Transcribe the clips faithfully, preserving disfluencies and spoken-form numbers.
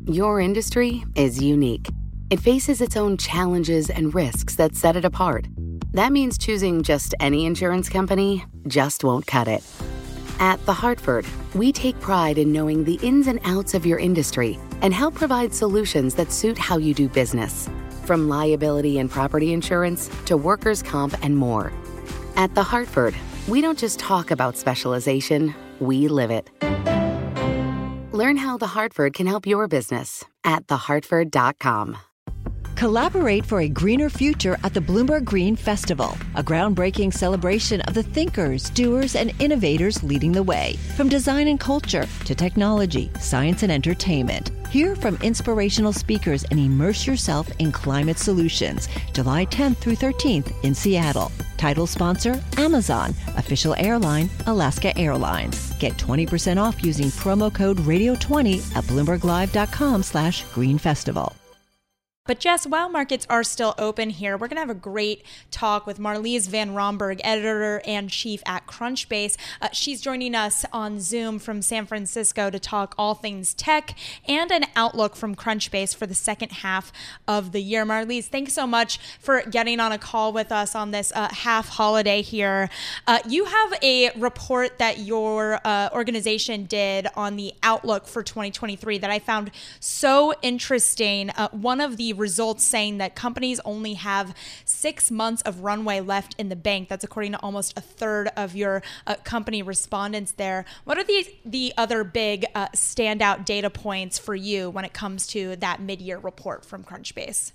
Your industry is unique. It faces its own challenges and risks that set it apart. That means choosing just any insurance company just won't cut it. At The Hartford, we take pride in knowing the ins and outs of your industry and help provide solutions that suit how you do business. From liability and property insurance to workers' comp and more. At The Hartford, we don't just talk about specialization, we live it. Learn how The Hartford can help your business at the hartford dot com. Collaborate for a greener future at the Bloomberg Green Festival, a groundbreaking celebration of the thinkers, doers, and innovators leading the way. From design and culture to technology, science, and entertainment. Hear from inspirational speakers and immerse yourself in climate solutions. July tenth through thirteenth in Seattle. Title sponsor, Amazon. Official airline, Alaska Airlines. Get twenty percent off using promo code radio twenty at bloomberg live dot com slash green festival. But Jess, while markets are still open here, we're going to have a great talk with Marlies Van Romberg, editor-in-chief at Crunchbase. Uh, she's joining us on Zoom from San Francisco to talk all things tech and an outlook from Crunchbase for the second half of the year. Marlies, thanks so much for getting on a call with us on this uh, half holiday here. Uh, you have a report that your uh, organization did on the outlook for twenty twenty-three that I found so interesting. Uh, one of the results saying that companies only have six months of runway left in the bank. That's according to almost a third of your uh, company respondents there. What are the the other big uh, standout data points for you when it comes to that mid-year report from Crunchbase?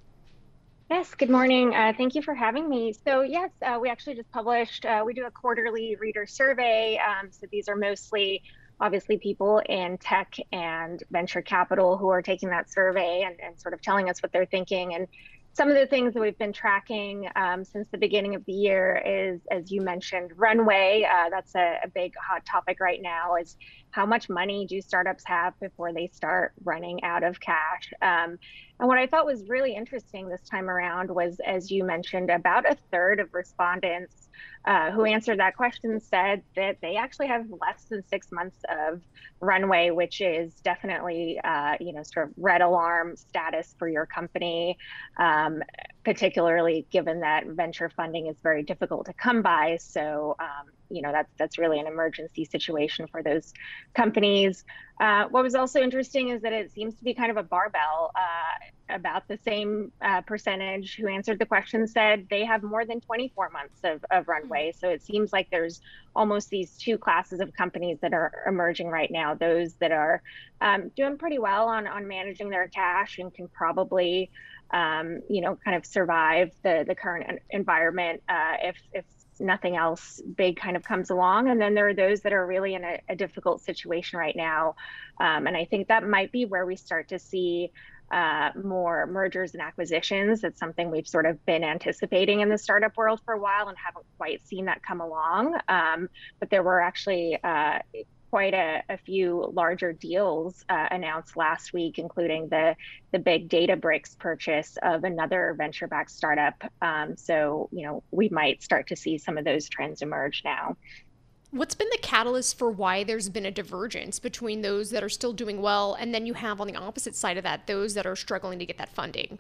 Yes, good morning. Uh, thank you for having me. So yes, uh, we actually just published, uh, we do a quarterly reader survey. Um, so these are mostly obviously people in tech and venture capital who are taking that survey and, and sort of telling us what they're thinking. And some of the things that we've been tracking um, since the beginning of the year is, as you mentioned, runway. Uh, that's a, a big hot topic right now, is how much money do startups have before they start running out of cash? Um, and what I thought was really interesting this time around was, as you mentioned, about a third of respondents uh, who answered that question said that they actually have less than six months of runway, which is definitely, uh, you know, sort of red alarm status for your company, um, particularly given that venture funding is very difficult to come by. So, um, you know, that's that's really an emergency situation for those companies. Uh, what was also interesting is that it seems to be kind of a barbell. Uh, about the same uh, percentage who answered the question said they have more than twenty-four months of, of runway. So it seems like there's almost these two classes of companies that are emerging right now. Those that are um, doing pretty well on, on managing their cash and can probably, um, you know, kind of survive the, the current environment uh, if, if nothing else big kind of comes along. And then there are those that are really in a, a difficult situation right now. Um, and I think that might be where we start to see uh, more mergers and acquisitions. It's something we've sort of been anticipating in the startup world for a while and haven't quite seen that come along. Um, but there were actually uh, quite a, a few larger deals uh, announced last week, including the the big Databricks purchase of another venture-backed startup. Um, so, you know, we might start to see some of those trends emerge now. What's been the catalyst for why there's been a divergence between those that are still doing well and then you have on the opposite side of that, those that are struggling to get that funding?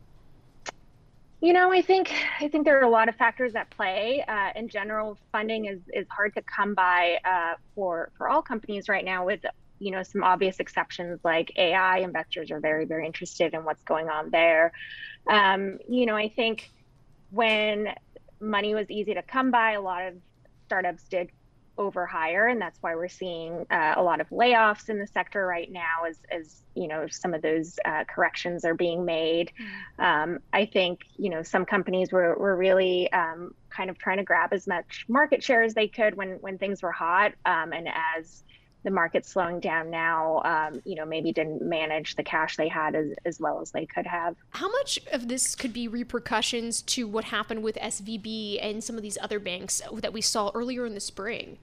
You know, I think I think there are a lot of factors at play. Uh, in general, funding is, is hard to come by uh, for, for all companies right now, with, you know, some obvious exceptions like A I. Investors are very, very interested in what's going on there. Um, you know, I think when money was easy to come by, a lot of startups did overhire, and that's why we're seeing uh, a lot of layoffs in the sector right now as, as you know, some of those uh, corrections are being made. Um, I think, you know, some companies were, were really um, kind of trying to grab as much market share as they could when, when things were hot. Um, and as the market's slowing down now, um, you know, maybe didn't manage the cash they had as, as well as they could have. How much of this could be repercussions to what happened with S V B and some of these other banks that we saw earlier in the spring?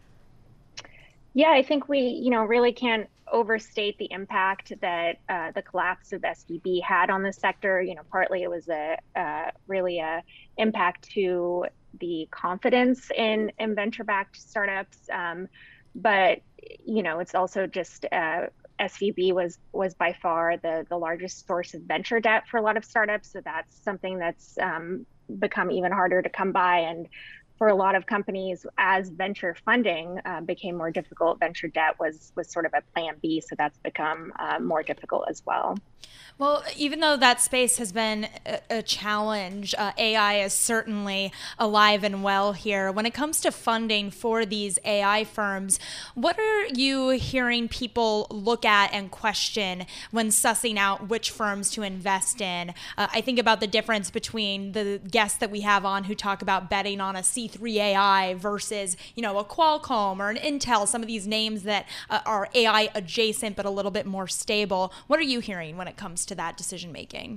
Yeah, I think we, you know, really can't overstate the impact that uh, the collapse of S V B had on the sector. You know, partly it was a uh, really a impact to the confidence in, in venture-backed startups. Um, but, you know, it's also just uh, S V B was was by far the the largest source of venture debt for a lot of startups. So that's something that's um, become even harder to come by. And for a lot of companies, as venture funding uh, became more difficult, venture debt was was sort of a plan B. So that's become uh, more difficult as well. Well, even though that space has been a, a challenge, uh, A I is certainly alive and well here. When it comes to funding for these A I firms, what are you hearing people look at and question when sussing out which firms to invest in? Uh, I think about the difference between the guests that we have on who talk about betting on a C three A I versus, you know, a Qualcomm or an Intel, some of these names that uh, are A I adjacent but a little bit more stable. What are you hearing when it comes to that decision making?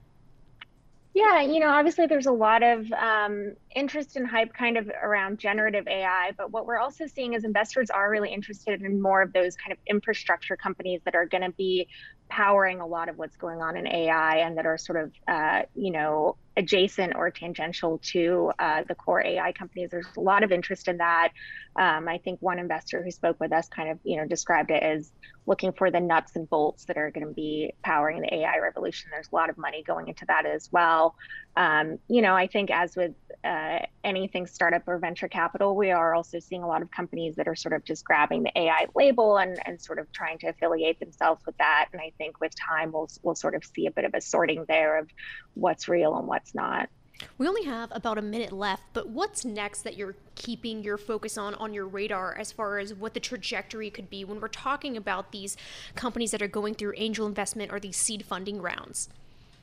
Yeah, you know, obviously there's a lot of um, interest and hype kind of around generative A I, but what we're also seeing is investors are really interested in more of those kind of infrastructure companies that are going to be powering a lot of what's going on in A I and that are sort of, uh, you know, adjacent or tangential to uh, the core A I companies. There's a lot of interest in that. Um, I think one investor who spoke with us kind of, you know, described it as looking for the nuts and bolts that are going to be powering the A I revolution. There's a lot of money going into that as well. Um, you know, I think as with uh, anything startup or venture capital, we are also seeing a lot of companies that are sort of just grabbing the A I label and, and sort of trying to affiliate themselves with that. And I think with time, we'll, we'll sort of see a bit of a sorting there of what's real and what's not. We only have about a minute left, but what's next that you're keeping your focus on on your radar as far as what the trajectory could be when we're talking about these companies that are going through angel investment or these seed funding rounds?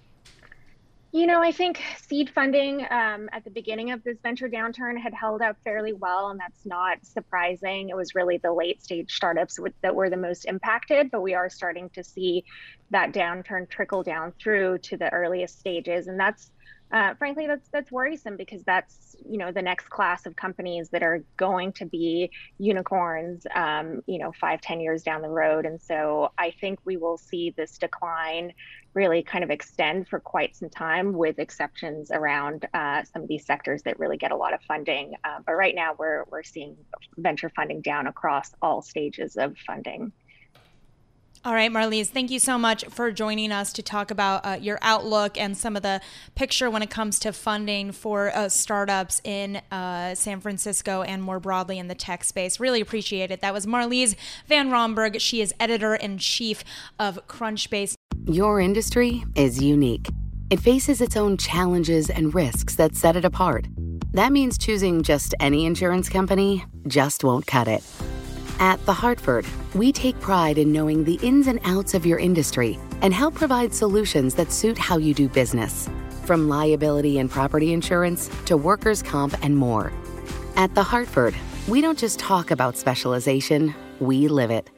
You know, I think seed funding um, at the beginning of this venture downturn had held up fairly well, and that's not surprising. It was really the late stage startups that were the most impacted, but we are starting to see that downturn trickle down through to the earliest stages. And that's Uh, frankly, that's that's worrisome because that's, you know, the next class of companies that are going to be unicorns, um, you know, five, ten years down the road. And so I think we will see this decline really kind of extend for quite some time, with exceptions around uh, some of these sectors that really get a lot of funding. Uh, but right now we're we're seeing venture funding down across all stages of funding. All right, Marlise, thank you so much for joining us to talk about uh, your outlook and some of the picture when it comes to funding for uh, startups in uh, San Francisco and more broadly in the tech space. Really appreciate it. That was Marlise Van Romberg. She is editor-in-chief of Crunchbase. Your industry is unique. It faces its own challenges and risks that set it apart. That means choosing just any insurance company just won't cut it. At The Hartford, we take pride in knowing the ins and outs of your industry and help provide solutions that suit how you do business, from liability and property insurance to workers' comp and more. At The Hartford, we don't just talk about specialization, we live it.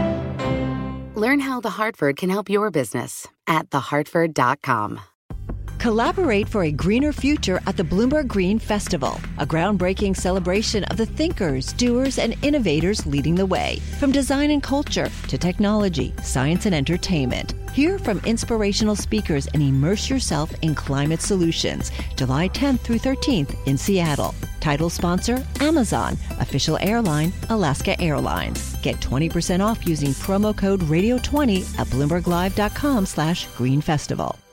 Learn how The Hartford can help your business at the hartford dot com. Collaborate for a greener future at the Bloomberg Green Festival, a groundbreaking celebration of the thinkers, doers, and innovators leading the way. From design and culture to technology, science, and entertainment. Hear from inspirational speakers and immerse yourself in climate solutions. July tenth through thirteenth in Seattle. Title sponsor, Amazon. Official airline, Alaska Airlines. Get twenty percent off using promo code radio twenty at bloomberg live dot com slash green festival.